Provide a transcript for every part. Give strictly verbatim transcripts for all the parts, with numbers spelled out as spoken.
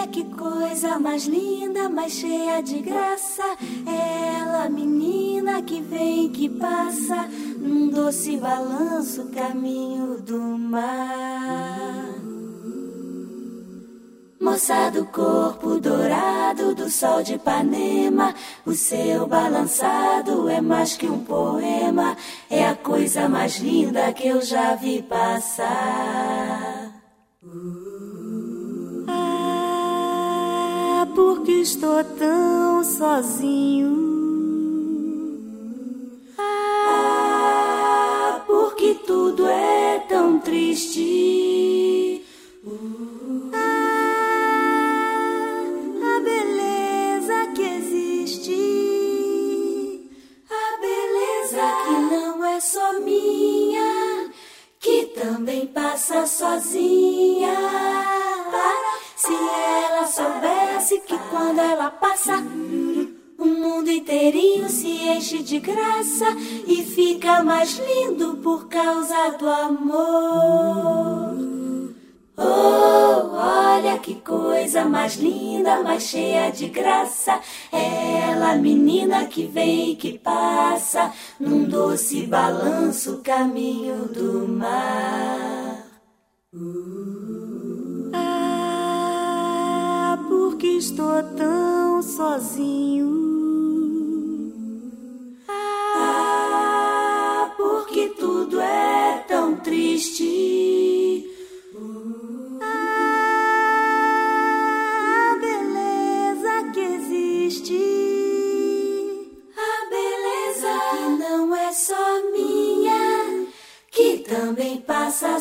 que coisa mais linda, mais cheia de graça. É ela, menina que vem e que passa, num doce balanço, caminho do mar. Moça do corpo dourado do sol de Ipanema, o seu balançado é mais que um poema, é a coisa mais linda que eu já vi passar. Ah, porque estou tão sozinho. Ah, porque tudo é tão triste. Só minha, que também passa sozinha. Se ela soubesse que quando ela passa, o mundo inteirinho se enche de graça e fica mais lindo por causa do amor. Oh, olha que coisa mais linda, mais cheia de graça. É ela, menina que vem e que passa, num doce balanço, caminho do mar. Ah, porque estou tão sozinho. Ah, porque tudo é tão triste. Também passa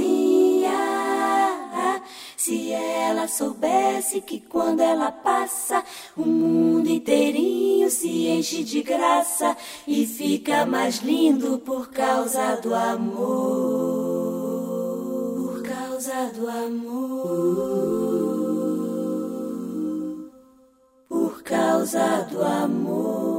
sozinha. Se ela soubesse que quando ela passa, o mundo inteirinho se enche de graça e fica mais lindo por causa do amor. Por causa do amor. Por causa do amor.